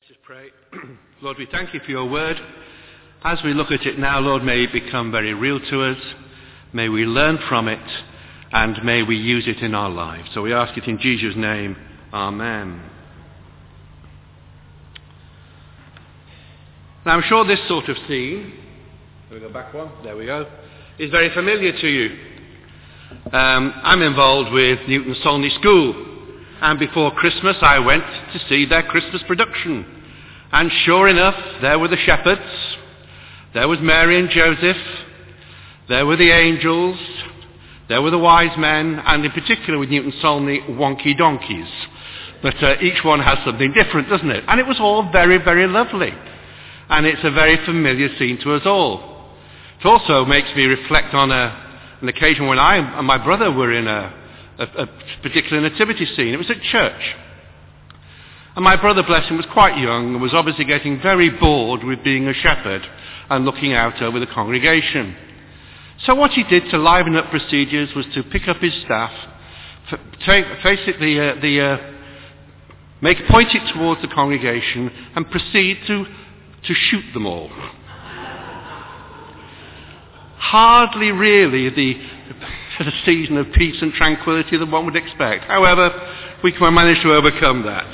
Let's pray. Lord, we thank you for your word. As we look at it now, Lord, may it become very real to us. May we learn from it, and may we use it in our lives. So we ask it in Jesus' name. Amen. Now, I'm sure this sort of scene, can we go back one? There we go, is very familiar to you. I'm involved with Newton Solney School, and before Christmas I went to see their Christmas production. And sure enough, there were the shepherds, there was Mary and Joseph, there were the angels, there were the wise men, and in particular with Newton Solney, wonky donkeys. But each one has something different, doesn't it? And it was all very, very lovely. And it's a very familiar scene to us all. It also makes me reflect on an occasion when I and my brother were in a particular nativity scene. It was at church. And my brother, bless him, was quite young and was obviously getting very bored with being a shepherd and looking out over the congregation. So what he did to liven up procedures was to pick up his staff, point it towards the congregation and proceed to shoot them all. Hardly really the season of peace and tranquility that one would expect. However, we can manage to overcome that.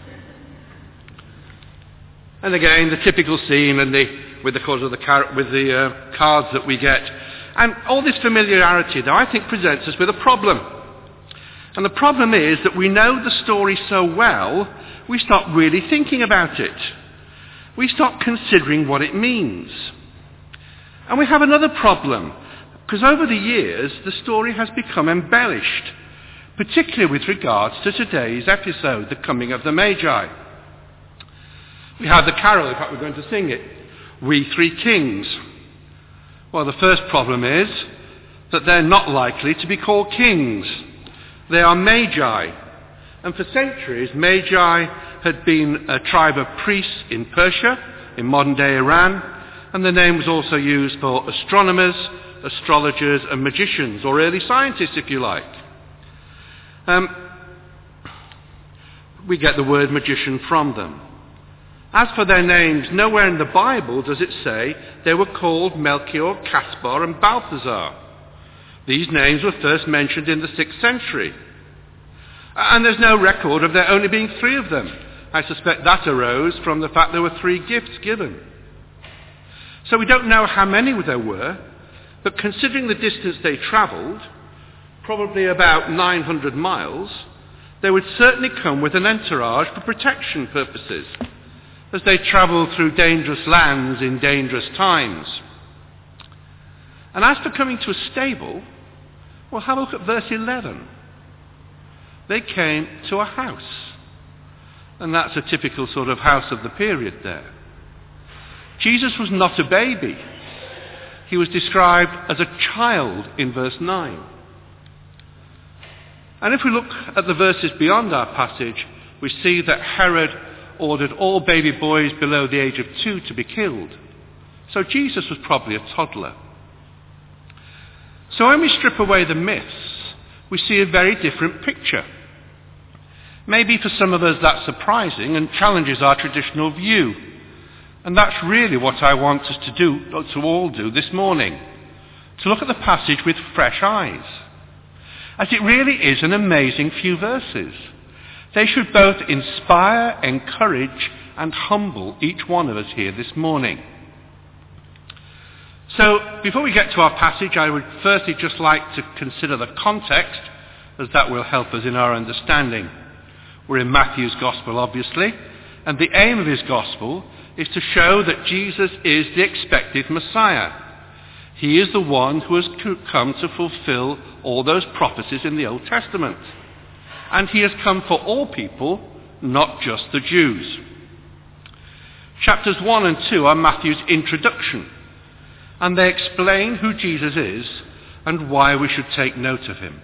And again, the typical scene with the cards that we get. And all this familiarity, though, I think presents us with a problem. And the problem is that we know the story so well, we stop really thinking about it. We stop considering what it means. And we have another problem, because over the years, the story has become embellished, particularly with regards to today's episode, the coming of the Magi. We have the carol, in fact we're going to sing it, We Three Kings. Well, the first problem is that they're not likely to be called kings. They are magi. And for centuries, magi had been a tribe of priests in Persia, in modern-day Iran, and the name was also used for astronomers, astrologers, and magicians, or early scientists, if you like. We get the word magician from them. As for their names, nowhere in the Bible does it say they were called Melchior, Caspar, and Balthazar. These names were first mentioned in the 6th century. And there's no record of there only being 3 of them. I suspect that arose from the fact there were 3 gifts given. So we don't know how many there were, but considering the distance they travelled, probably about 900 miles, they would certainly come with an entourage for protection purposes, as they travelled through dangerous lands in dangerous times. And as for coming to a stable, well, have a look at verse 11. They came to a house. And that's a typical sort of house of the period there. Jesus was not a baby. He was described as a child in verse 9. And if we look at the verses beyond our passage, we see that Herod ordered all baby boys below the age of 2 to be killed. So Jesus was probably a toddler. So when we strip away the myths, we see a very different picture. Maybe for some of us that's surprising and challenges our traditional view. And that's really what I want us to all do this morning. To look at the passage with fresh eyes. As it really is an amazing few verses. They should both inspire, encourage, and humble each one of us here this morning. So, before we get to our passage, I would firstly just like to consider the context, as that will help us in our understanding. We're in Matthew's Gospel, obviously, and the aim of his Gospel is to show that Jesus is the expected Messiah. He is the one who has come to fulfill all those prophecies in the Old Testament. And he has come for all people, not just the Jews. Chapters 1 and 2 are Matthew's introduction, and they explain who Jesus is and why we should take note of him.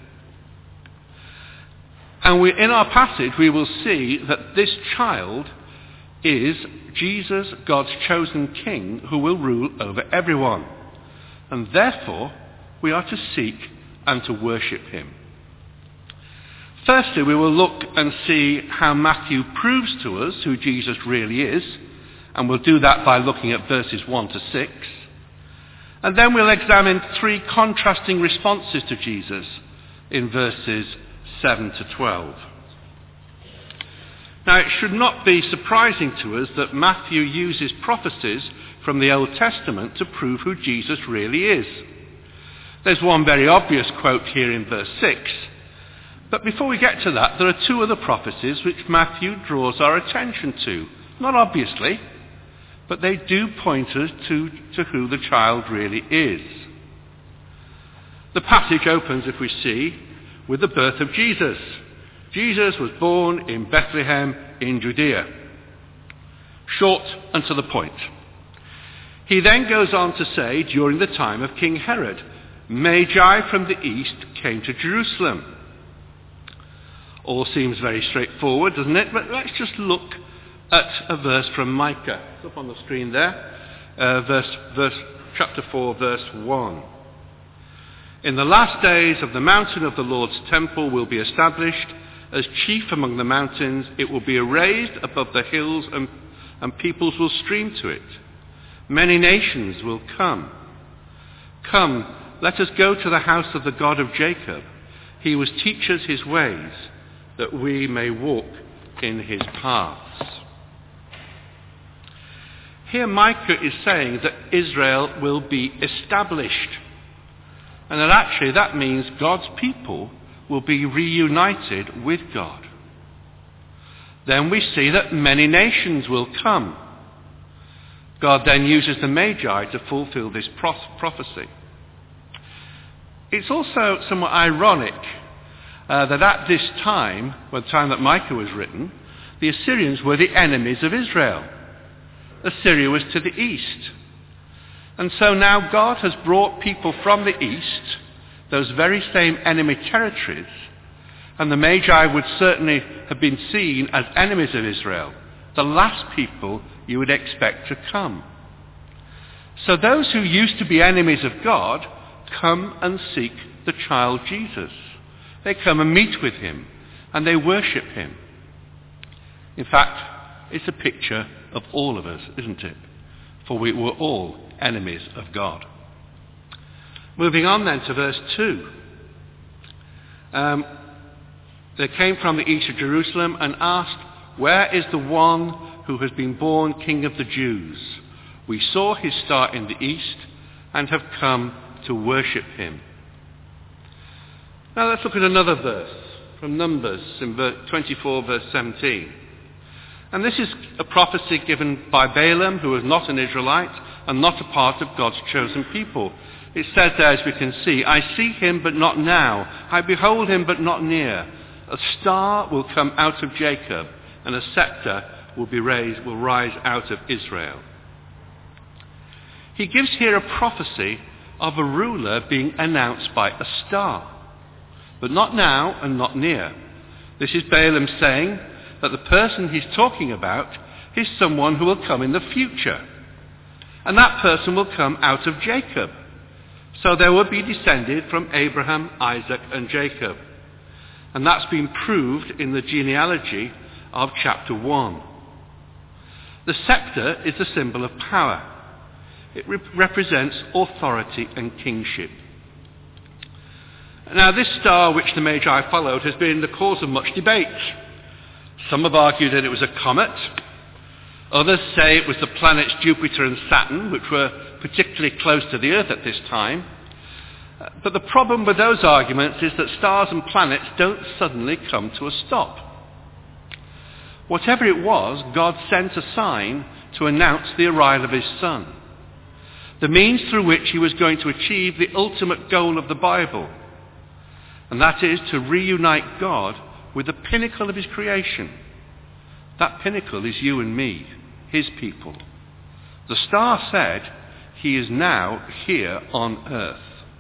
And in our passage we will see that this child is Jesus, God's chosen king, who will rule over everyone. And therefore we are to seek and to worship him. Firstly, we will look and see how Matthew proves to us who Jesus really is, and we'll do that by looking at verses 1 to 6. And then we'll examine three contrasting responses to Jesus in verses 7 to 12. Now, it should not be surprising to us that Matthew uses prophecies from the Old Testament to prove who Jesus really is. There's one very obvious quote here in verse 6. But before we get to that, there are two other prophecies which Matthew draws our attention to. Not obviously, but they do point us to who the child really is. The passage opens, if we see, with the birth of Jesus. Jesus was born in Bethlehem in Judea. Short and to the point. He then goes on to say, during the time of King Herod, Magi from the east came to Jerusalem. All seems very straightforward, doesn't it? But let's just look at a verse from Micah. It's up on the screen there. Chapter 4, verse 1. In the last days of the mountain of the Lord's temple will be established as chief among the mountains. It will be raised above the hills, and peoples will stream to it. Many nations will come. Come, let us go to the house of the God of Jacob. He will teach us his ways, that we may walk in his paths. Here Micah is saying that Israel will be established, and that actually that means God's people will be reunited with God. Then we see that many nations will come. God then uses the Magi to fulfill this prophecy. It's also somewhat ironic that at this time, the time that Micah was written, the Assyrians were the enemies of Israel. Assyria was to the east. And so now God has brought people from the east, those very same enemy territories, and the Magi would certainly have been seen as enemies of Israel, the last people you would expect to come. So those who used to be enemies of God come and seek the child Jesus. They come and meet with him, and they worship him. In fact, it's a picture of all of us, isn't it? For we were all enemies of God. Moving on then to verse 2. They came from the east of Jerusalem and asked, "Where is the one who has been born King of the Jews? We saw his star in the east and have come to worship him." Now let's look at another verse from Numbers in 24 verse 17. And this is a prophecy given by Balaam, who was not an Israelite and not a part of God's chosen people. It says there, as we can see, "I see him but not now. I behold him but not near. A star will come out of Jacob, and a scepter will rise out of Israel." He gives here a prophecy of a ruler being announced by a star, but not now and not near. This is Balaam saying that the person he's talking about is someone who will come in the future, and that person will come out of Jacob. So they will be descended from Abraham, Isaac, and Jacob. And that's been proved in the genealogy of chapter 1. The scepter is the symbol of power. It represents authority and kingship. Now, this star which the Magi followed has been the cause of much debate. Some have argued that it was a comet. Others say it was the planets Jupiter and Saturn, which were particularly close to the Earth at this time. But the problem with those arguments is that stars and planets don't suddenly come to a stop. Whatever it was, God sent a sign to announce the arrival of his Son, the means through which he was going to achieve the ultimate goal of the Bible, and that is to reunite God with the pinnacle of his creation. That pinnacle is you and me, his people. The star said, he is now here on earth.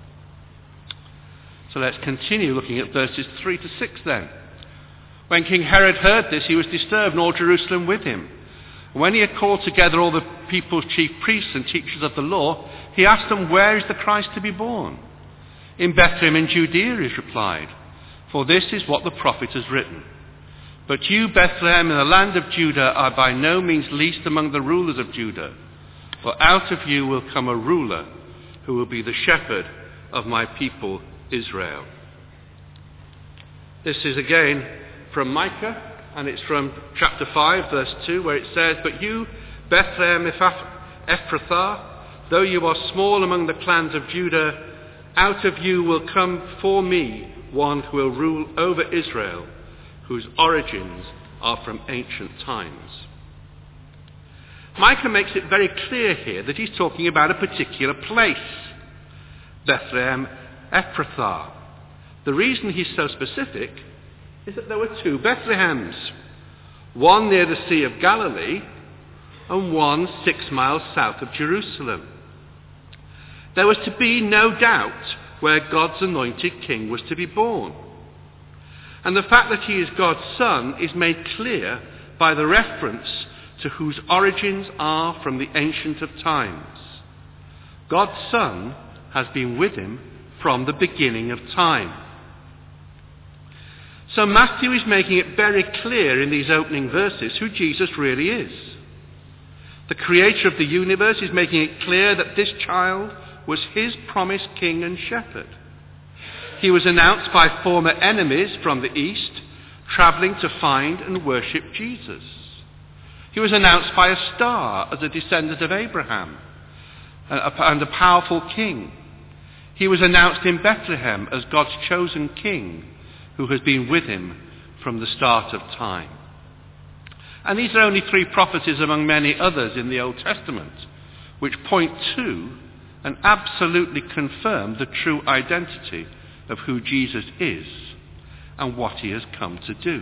So let's continue looking at verses 3 to 6 then. When King Herod heard this, he was disturbed, and all Jerusalem with him. When he had called together all the people's chief priests and teachers of the law, he asked them, "Where is the Christ to be born?" "In Bethlehem in Judea," is replied. For this is what the prophet has written. But you, Bethlehem, in the land of Judah, are by no means least among the rulers of Judah. For out of you will come a ruler who will be the shepherd of my people Israel. This is again from Micah, and it's from chapter 5, verse 2, where it says, But you, Bethlehem Ephrathah, though you are small among the clans of Judah, out of you will come for me one who will rule over Israel, whose origins are from ancient times. Micah makes it very clear here that he's talking about a particular place, Bethlehem Ephrathah. The reason he's so specific is that there were two Bethlehems, one near the Sea of Galilee and one 6 miles south of Jerusalem. There was to be no doubt where God's anointed king was to be born. And the fact that he is God's son is made clear by the reference to whose origins are from the ancient of times. God's son has been with him from the beginning of time. So Matthew is making it very clear in these opening verses who Jesus really is. The creator of the universe is making it clear that this child was his promised king and shepherd. He was announced by former enemies from the east, travelling to find and worship Jesus. He was announced by a star as a descendant of Abraham and a powerful king. He was announced in Bethlehem as God's chosen king, who has been with him from the start of time. And these are only 3 prophecies among many others in the Old Testament, which point to and absolutely confirm the true identity of who Jesus is and what he has come to do.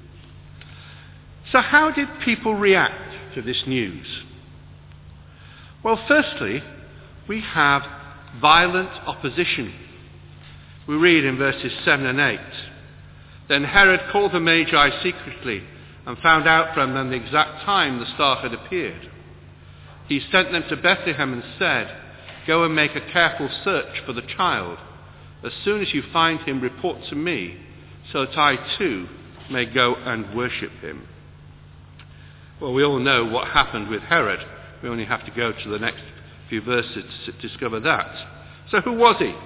So how did people react to this news? Well, firstly, we have violent opposition. We read in verses 7 and 8, Then Herod called the Magi secretly and found out from them the exact time the star had appeared. He sent them to Bethlehem and said, Go and make a careful search for the child. As soon as you find him, report to me, so that I too may go and worship him. Well, we all know what happened with Herod. We only have to go to the next few verses to discover that. So who was he?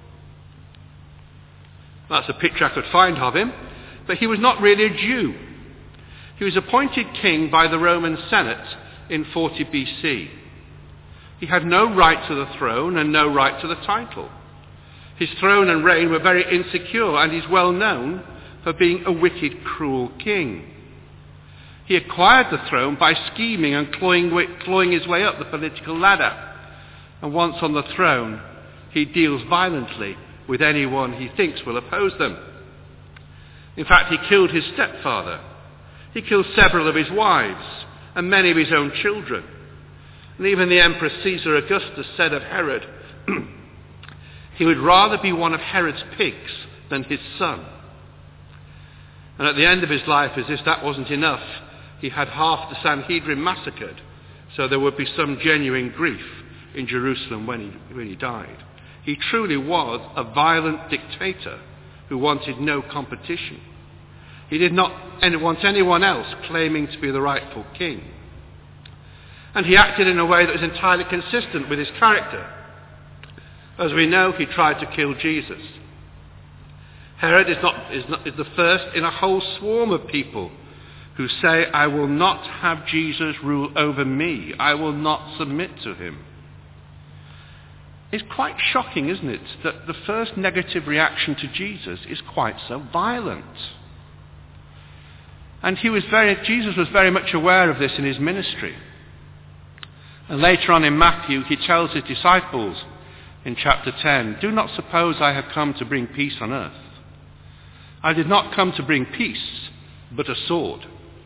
That's a picture I could find of him. But he was not really a Jew. He was appointed king by the Roman Senate in 40 BC. He had no right to the throne and no right to the title. His throne and reign were very insecure, and he's well known for being a wicked, cruel king. He acquired the throne by scheming and clawing his way up the political ladder. And once on the throne, he deals violently with anyone he thinks will oppose them. In fact, he killed his stepfather. He killed several of his wives and many of his own children. And even the Emperor Caesar Augustus said of Herod, he would rather be one of Herod's pigs than his son. And at the end of his life, as if that wasn't enough, he had half the Sanhedrin massacred, so there would be some genuine grief in Jerusalem when he died. He truly was a violent dictator who wanted no competition. He did not want anyone else claiming to be the rightful king. And he acted in a way that was entirely consistent with his character. As we know, he tried to kill Jesus. Herod is the first in a whole swarm of people who say, I will not have Jesus rule over me. I will not submit to him. It's quite shocking, isn't it, that the first negative reaction to Jesus is quite so violent. And Jesus was very much aware of this in his ministry. And later on in Matthew, he tells his disciples in chapter 10, Do not suppose I have come to bring peace on earth. I did not come to bring peace, but a sword.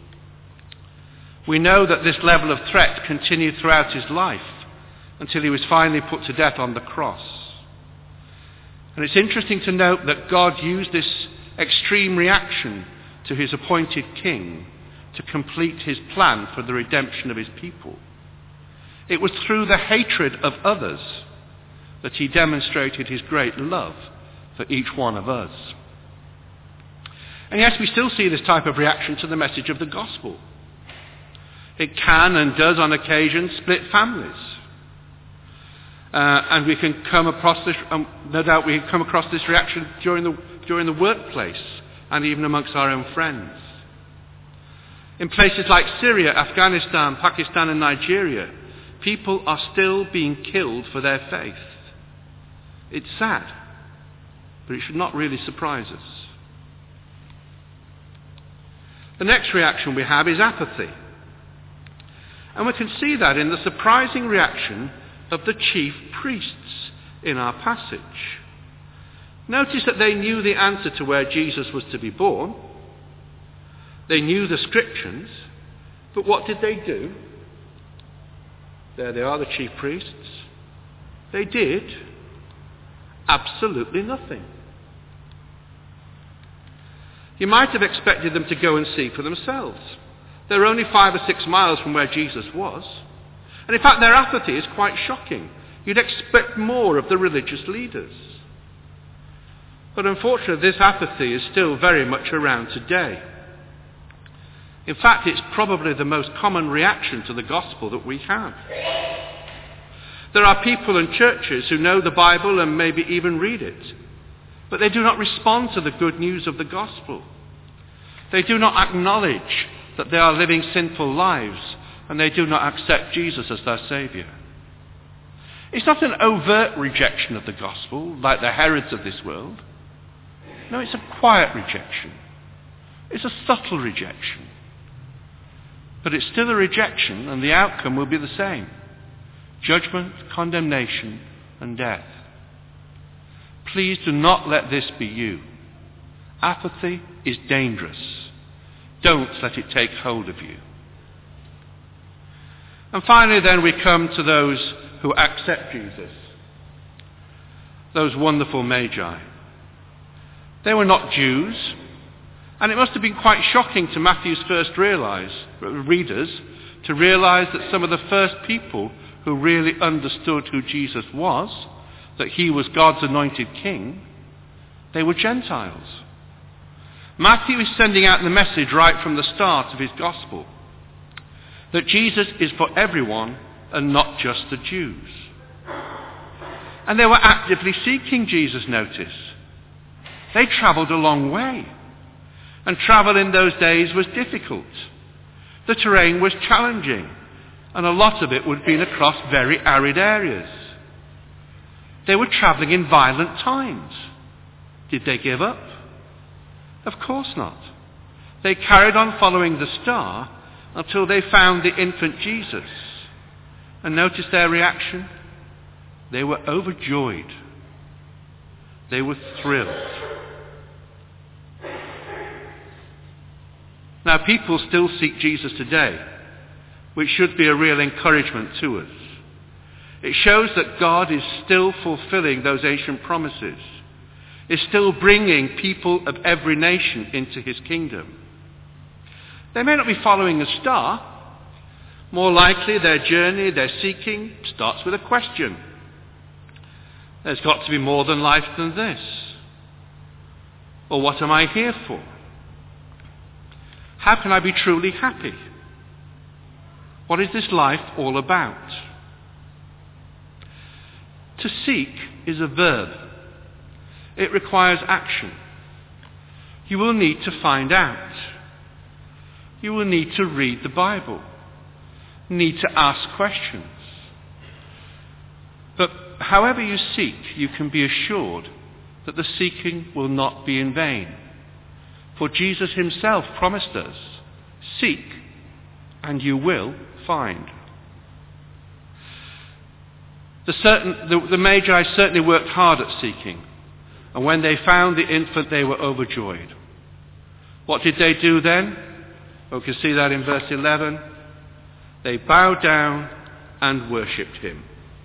We know that this level of threat continued throughout his life until he was finally put to death on the cross. And it's interesting to note that God used this extreme reaction to his appointed king to complete his plan for the redemption of his people. It was through the hatred of others that he demonstrated his great love for each one of us. And yes, we still see this type of reaction to the message of the gospel. It can and does on occasion split families. And we can come across this, no doubt we can come across this reaction during the workplace and even amongst our own friends. In places like Syria, Afghanistan, Pakistan and Nigeria, people are still being killed for their faith. It's sad, but it should not really surprise us. The next reaction we have is apathy. And we can see that in the surprising reaction of the chief priests in our passage. Notice that they knew the answer to where Jesus was to be born. They knew the scriptures, but what did they do? There they are, the chief priests. They did absolutely nothing. You might have expected them to go and see for themselves. They were only 5 or 6 miles from where Jesus was. And in fact, their apathy is quite shocking. You'd expect more of the religious leaders. But unfortunately, this apathy is still very much around today. In fact, it's probably the most common reaction to the gospel that we have. There are people and churches who know the Bible and maybe even read it, but they do not respond to the good news of the gospel. They do not acknowledge that they are living sinful lives, and they do not accept Jesus as their Saviour. It's not an overt rejection of the gospel, like the Herods of this world. No, it's a quiet rejection. It's a subtle rejection. But it's still a rejection, and the outcome will be the same: judgment, condemnation, and death. Please do not let this be you. Apathy is dangerous. Don't let it take hold of you. And finally then we come to those who accept Jesus. Those wonderful magi. They were not Jews, and it must have been quite shocking to Matthew's first readers to realize that some of the first people who really understood who Jesus was, that he was God's anointed king, they were Gentiles. Matthew is sending out the message right from the start of his gospel, that Jesus is for everyone and not just the Jews. And they were actively seeking Jesus, notice. They travelled a long way, and travel in those days was difficult. The terrain was challenging, and a lot of it would have been across very arid areas. They were travelling in violent times. Did they give up? Of course not. They carried on following the star until they found the infant Jesus. And notice their reaction. They were overjoyed. They were thrilled. Now, people still seek Jesus today, which should be a real encouragement to us. It shows that God is still fulfilling those ancient promises, is still bringing people of every nation into his kingdom. They may not be following a star. More likely their journey, their seeking, starts with a question. There's got to be more than life than this. Or what am I here for? How can I be truly happy? What is this life all about? To seek is a verb. It requires action. You will need to find out. You will need to read the Bible. Need to ask questions. But however you seek, you can be assured that the seeking will not be in vain. For Jesus himself promised us, seek and you will find. The Magi certainly worked hard at seeking, and when they found the infant they were overjoyed. What did they do then? Well, we can see that in verse 11. They bowed down and worshipped him.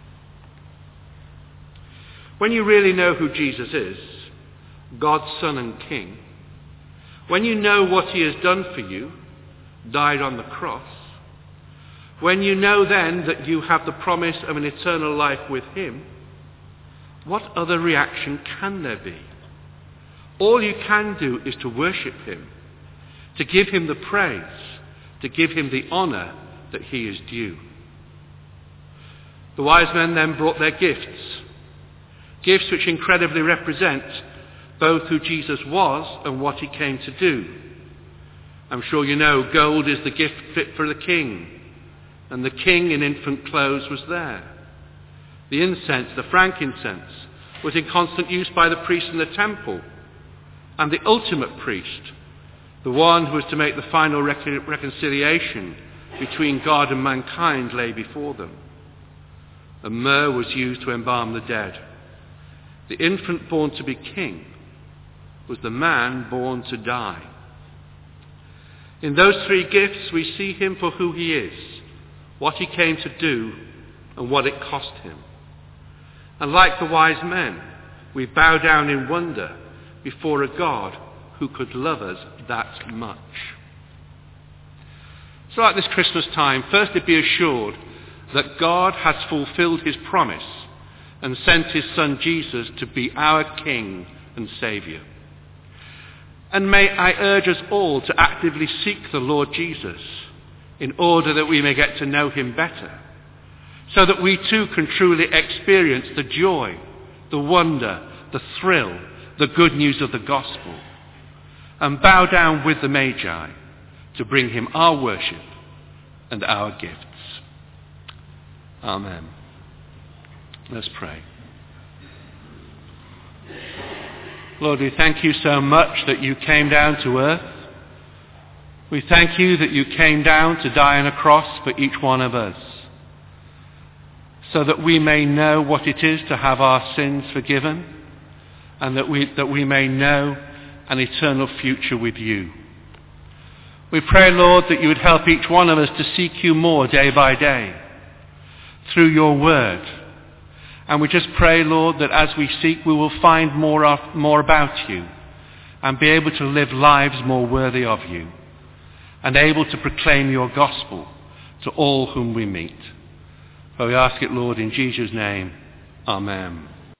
When you really know who Jesus is, God's Son and King, when you know what he has done for you, died on the cross, when you know then that you have the promise of an eternal life with him, what other reaction can there be? All you can do is to worship him, to give him the praise, to give him the honour that he is due. The wise men then brought their gifts which incredibly represent both who Jesus was and what he came to do. I'm sure you know gold is the gift fit for the king, and the king in infant clothes was there. The incense, the frankincense, was in constant use by the priests in the temple, and the ultimate priest, the one who was to make the final reconciliation between God and mankind, lay before them. And myrrh was used to embalm the dead. The infant born to be king was the man born to die. In those three gifts we see him for who he is, what he came to do, and what it cost him. And like the wise men, we bow down in wonder before a God who could love us that much. So at this Christmas time, firstly be assured that God has fulfilled his promise and sent his son Jesus to be our King and Saviour. And may I urge us all to actively seek the Lord Jesus in order that we may get to know him better, so that we too can truly experience the joy, the wonder, the thrill, the good news of the gospel, and bow down with the Magi to bring him our worship and our gifts. Amen. Let's pray. Lord, we thank you so much that you came down to earth. We thank you that you came down to die on a cross for each one of us, so that we may know what it is to have our sins forgiven, and that we may know an eternal future with you. We pray, Lord, that you would help each one of us to seek you more day by day through your word. And we just pray, Lord, that as we seek, we will find more about you and be able to live lives more worthy of you and able to proclaim your gospel to all whom we meet. For we ask it, Lord, in Jesus' name. Amen.